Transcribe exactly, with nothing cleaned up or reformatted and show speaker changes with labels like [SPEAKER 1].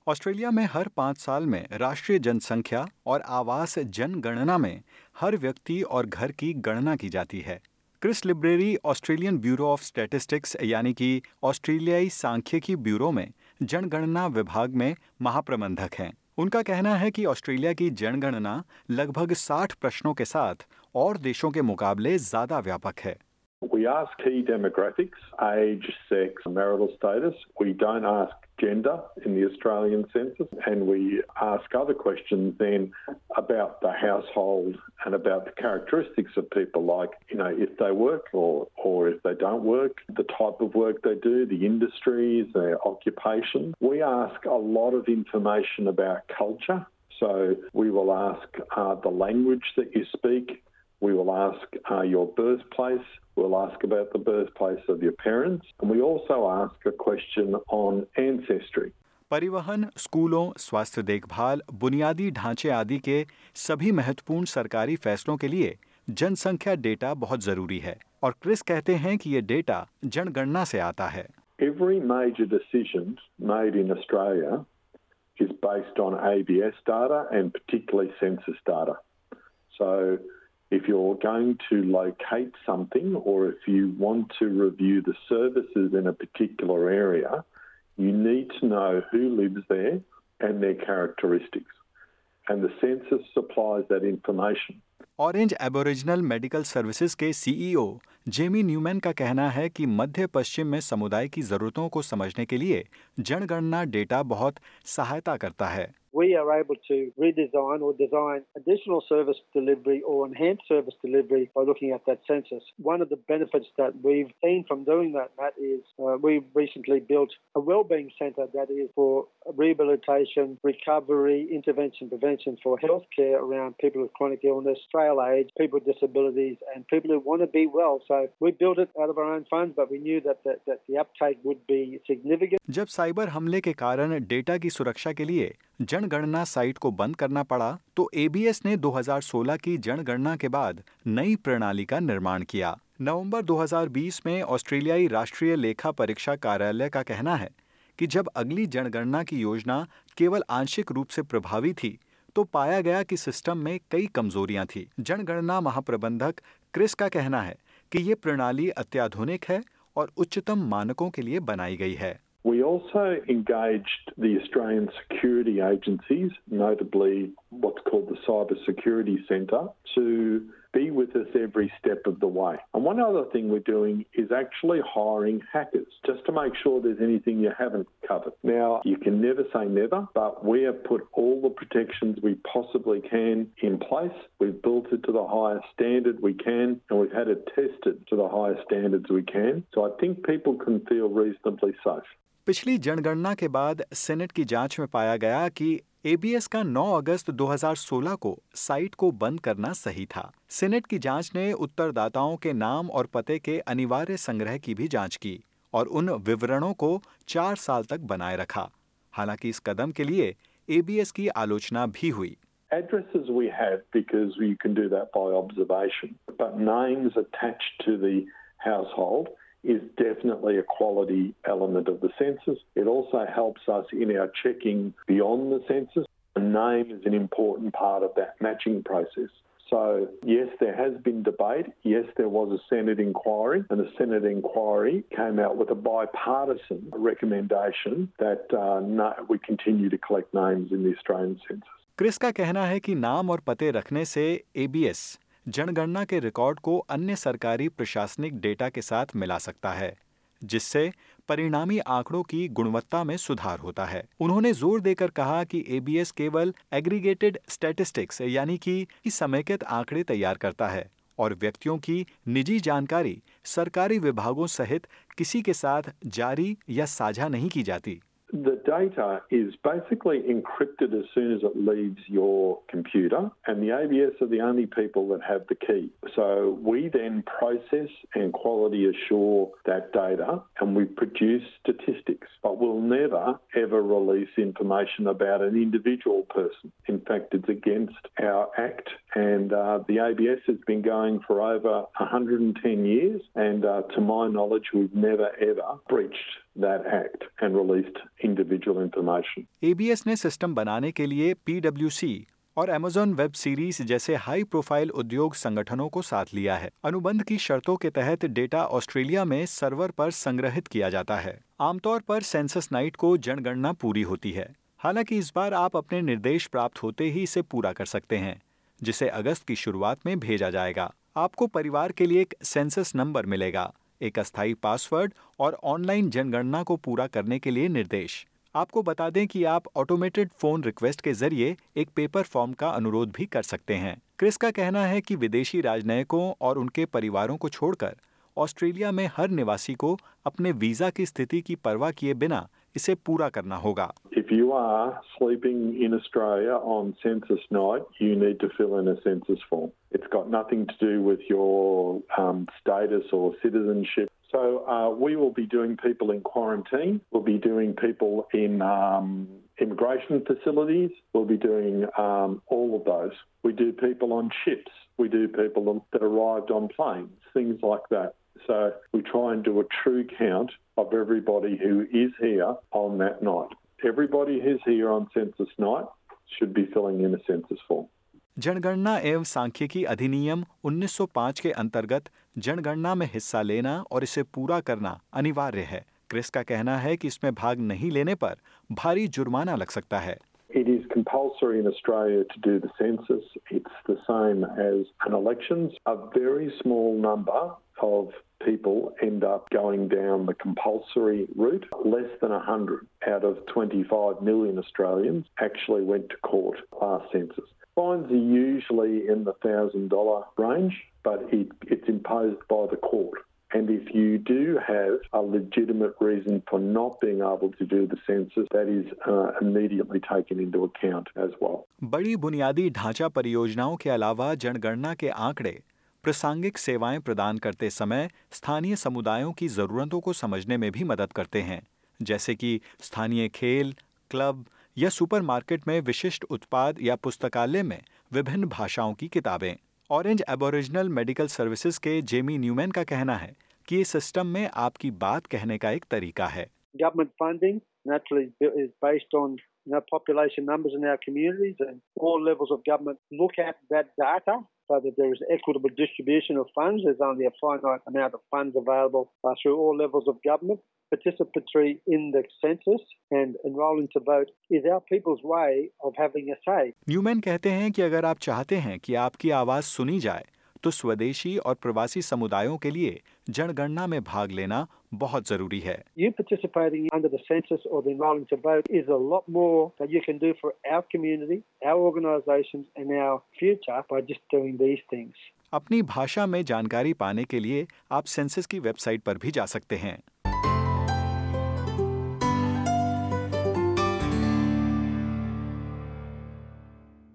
[SPEAKER 1] Australia में हर पाँच साल में राष्ट्रीय जनसंख्या और आवास जनगणना में हर व्यक्ति और घर की गणना की जाती है। Chris Libreri Australian Bureau of Statistics यानी कि ऑस्ट्रेलियाई सांख्यिकी ब्यूरो में जनगणना विभाग में महाप्रबंधक हैं। उनका कहना है कि ऑस्ट्रेलिया की जनगणना लगभग साठ प्रश्नों के साथ और देशों के मुकाबले ज्यादा व्यापक है।
[SPEAKER 2] We ask key demographics, age, sex, marital status. We don't ask gender in the Australian census, and we ask other questions then about the household and about the characteristics of people, like, you know, if they work or, or if they don't work, the type of work they do, the industries, their occupation. We ask a lot of information about culture. So we will ask uh, the language that you speak. We will ask uh, your birthplace. We'll ask about the birthplace of your parents. And we also ask a question on ancestry.
[SPEAKER 1] परिवहन, स्कूलों, स्वास्थ्य देखभाल, बुनियादी ढांचे आदि के सभी महत्वपूर्ण सरकारी फैसलों के लिए जनसंख्या डेटा बहुत जरूरी है और क्रिस कहते हैं कि ये डेटा जनगणना से आता है।
[SPEAKER 2] Every major decision made in Australia is based on A B S data and particularly census data. So if you're going to locate something or if you want to review the services in a particular area, you need to know who lives there and their characteristics. And the census supplies that information.
[SPEAKER 1] Orange Aboriginal Medical Services के CEO Jamie Newman का कहना है कि मध्य पश्चिम में समुदाय की जरूरतों को समझने के लिए जनगणना डेटा बहुत सहायता करता है।
[SPEAKER 3] We are able to redesign or design additional service delivery or enhance service delivery by looking at that census. One of the benefits that we've seen from doing that, Matt, is uh, we've recently built a wellbeing centre that is for rehabilitation, recovery, intervention, prevention for healthcare around people with chronic illness, frail age, people with disabilities, and people who want to be well. So we built it out of our own funds, but we knew that the, that the uptake would be significant.
[SPEAKER 1] जब cyber हमले के कारण data की सुरक्षा के लिए जनगणना site को बंद करना पड़ा तो ए बी एस ने दो हज़ार सोलह की जनगणना के बाद नई प्रणाली का निर्माण किया। नवंबर दो हज़ार बीस में ऑस्ट्रेलियाई राष्ट्रीय लेखा परीक्षा कार्यालय का कहना है कि जब अगली जनगणना की योजना केवल आंशिक रूप से प्रभावी थी तो पाया गया कि सिस्टम में कई कमजोरियां थी। जनगणना महाप्रबंधक क्रिस का कहना है कि ये प्रणाली अत्याधुनिक है और उच्चतम मानकों के लिए बनाई गई है।
[SPEAKER 2] We also engaged the Australian security agencies, notably what's called the Cyber Security Centre, to be with us every step of the way. And one other thing we're doing is actually hiring hackers, just to make sure there's anything you haven't covered. Now, you can never say never, but we have put all the protections we possibly can in place. We've built it to the highest standard we can, and we've had it tested to the highest standards we can. So I think people can feel reasonably safe.
[SPEAKER 1] पिछली जनगणना के बाद senate की जांच में पाया गया कि ए बी एस का नौ अगस्त दो हज़ार सोलह को साइट को बंद करना सही था। सेनेट की जांच ने उत्तरदाताओं के नाम और पते के अनिवार्य संग्रह की भी जांच की और उन विवरणों को चार साल तक बनाए रखा। हालांकि इस कदम के लिए ए बी एस की आलोचना भी हुई।
[SPEAKER 2] Addresses we have because we can do that by observation, but names attached to the household is definitely a quality element of the census. It also helps us in our checking beyond the census. A name is an important part of that matching process. So, yes, there has been debate. Yes, there was a Senate inquiry, and the Senate inquiry came out with a bipartisan recommendation that uh, no, we continue to collect names in the Australian census.
[SPEAKER 1] Chris का कहना है कि नाम और पते रखने से ए B S जनगणना के रिकॉर्ड को अन्य सरकारी प्रशासनिक डेटा के साथ मिला सकता है, जिससे परिणामी आंकड़ों की गुणवत्ता में सुधार होता है। उन्होंने जोर देकर कहा कि ए बी एस केवल एग्रीगेटेड स्टैटिस्टिक्स यानी कि समेकित आंकड़े तैयार करता है और व्यक्तियों की निजी जानकारी सरकारी विभागों सहित किसी के साथ जारी या साझा नहीं की जाती।
[SPEAKER 2] The data is basically encrypted as soon as it leaves your computer, and the A B S are the only people that have the key. So we then process and quality assure that data, and we produce statistics, but we'll never ever release information about an individual person. In fact, it's against our Act and uh, the A B S has been going for over one hundred ten years, and uh, to my knowledge, we've never ever breached that act and released individual information.
[SPEAKER 1] A B S ने system बनाने के लिए P W C और Amazon web series high हाई प्रोफाइल उद्योग संगठनों को साथ लिया है। अनुबंध की शर्तों के तहत डेटा ऑस्ट्रेलिया में सर्वर पर संग्रहित किया जाता है। आमतौर पर सेंसस नाइट को जनगणना पूरी होती है। हालांकि इस बार आप अपने निर्देश प्राप्त होते ही इसे पूरा कर सकते हैं, जिसे अगस्त की शुरुआत में भेजा जाएगा। आपको परिवार के लिए एक सेंसस नंबर मिलेगा, एक अस्थायी पासवर्ड और ऑनलाइन जनगणना को पूरा करने के लिए निर्देश। आपको बता दें कि आप ऑटोमेटेड फोन रिक्वेस्ट के जरिए एक पेपर फॉर्म का अनुरोध भी कर सकते हैं। क्रिस का कहना है कि विदेशी राजनयिकों और उनके परिवारों को छोड़कर ऑस्ट्रेलिया में हर निवासी को अपने वीजा की स्थिति की परवाह किए बिना इसे पूरा करना होगा।
[SPEAKER 2] If you are sleeping in Australia on census night, you need to fill in a census form. It's got nothing to do with your um, status or citizenship. So uh, we will be doing people in quarantine. We'll be doing people in um, immigration facilities. We'll be doing um, all of those. We do people on ships. We do people that arrived on planes, things like that. So we try and do a true count of everybody who is here on that night. Everybody who's here on census night should be filling in a census form.
[SPEAKER 1] जनगणना एवं सांख्यिकी अधिनियम उन्नीस सौ पाँच के अंतर्गत जनगणना में हिस्सा लेना और इसे पूरा करना अनिवार्य है। क्रिस का कहना है कि इसमें भाग नहीं लेने पर भारी जुर्माना लग सकता है।
[SPEAKER 2] It is compulsory in Australia to do the census. It's the same as an elections. A very small number of people end up going down the compulsory route. Less than one hundred out of twenty-five million Australians actually went to court last census. Fines are usually in the one thousand dollars range, but it, it's imposed by the court. And if you do have a legitimate reason for not being able to do the census, that is uh, immediately taken into account as well.
[SPEAKER 1] बड़ी बुनियादी ढांचा परियोजनाओं के अलावा जनगणना के आंकड़े प्रासंगिक सेवाएं प्रदान करते समय स्थानीय समुदायों की जरूरतों को समझने में भी मदद करते हैं, जैसे कि स्थानीय खेल, क्लब या सुपरमार्केट में विशिष्ट उत्पाद या पुस्तकालय में विभिन्न भाषाओं की किताबें। ऑरेंज एबोरिजिनल मेडिकल सर्विसेज के जेमी न्यूमैन का कहना है कि ये सिस्टम में आपकी बात कहने का एक तरीका है।
[SPEAKER 3] Government funding naturally is based on you know, population numbers in our communities, and all levels of government look at that data so that there is equitable distribution of funds. There's only a finite amount of funds available uh, through all levels of government. Participatory in the census and enrolling to vote is our people's way of having a say.
[SPEAKER 1] Newman कहते हैं कि अगर आप चाहते हैं कि आपकी आवाज सुनी जाए, तो स्वदेशी और प्रवासी समुदायों के लिए जनगणना में भाग लेना बहुत जरूरी है।
[SPEAKER 3] You participating under the census or the enrolling to vote is a lot more that you can do for our community, our organisations and our future by just doing these things.
[SPEAKER 1] अपनी भाषा में जानकारी पाने के लिए आप census की website पर भी जा सकते हैं।